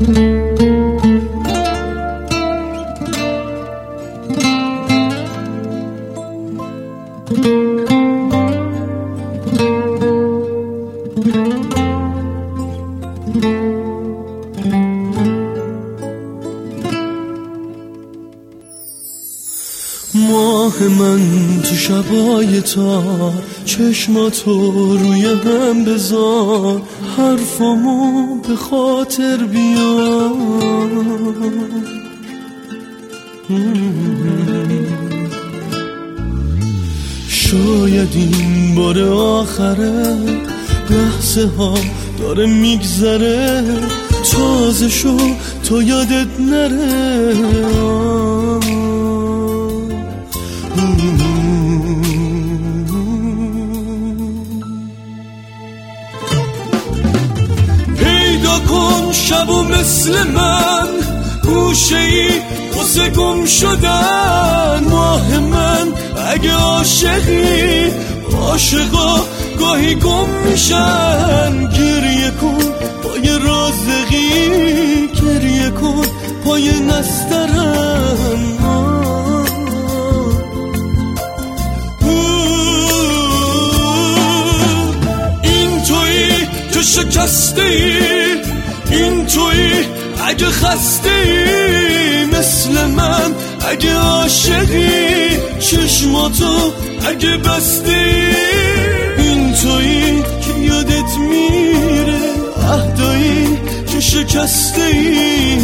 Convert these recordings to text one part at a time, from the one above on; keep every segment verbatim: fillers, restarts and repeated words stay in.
ماه من تو شبای تار، چشماتو روی هم بذار، حرفامو به خاطر بیار. شاید این بار آخره، لحظه ها داره میگذره، تازه شو تو یادت نره. پیدا کن شبو مثل من، گوشه ای واسه گم شدن. ماه من اگه عاشقی، عاشقا گاهی گم میشن. گریه کن پای رازقی، گریه کن پای نسترن. شکسته ای، این تویی اگه خسته ای مثل من، اگه عاشقی چشماتو اگه بسته ای. این تویی که یادت میره عهدایی که شکسته ای.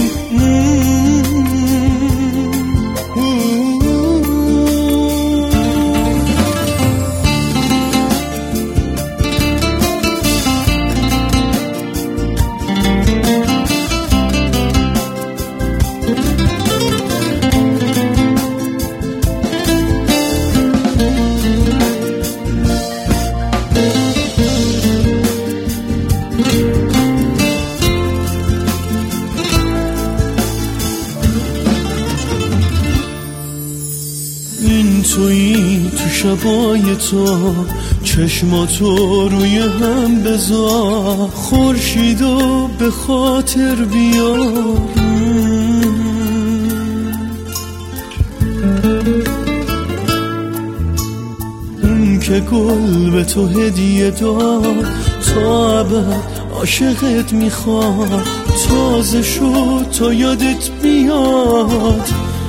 این تویی تو شبای تو، چشماتو روی هم بذار، خورشیدو به خاطر بیار. اون که گل به تو هدیه داد، تا ابد عاشقت میخواد. تازه شو تا یادت بیاد.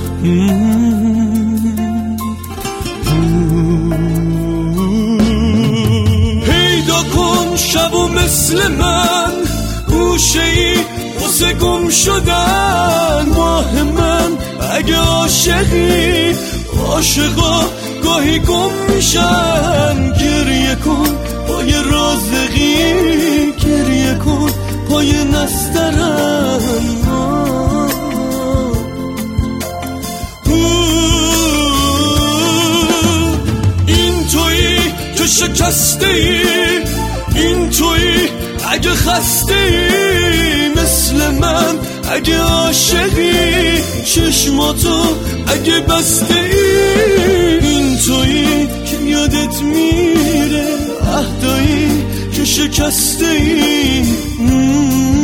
پیدا کن شبو مثل من، گوشه ای واسه گم شدن. ماه من اگه عاشقی، عاشقا گاهی گم میشن. گریه کن پای رازقی، گریه کن پای نسترن. تو شکسته ای، این تویی اگه خسته ای مثل من، اگه عاشقی چشماتو اگه بسته ای. این تویی که یادت میره عهدایی که شکسته ای.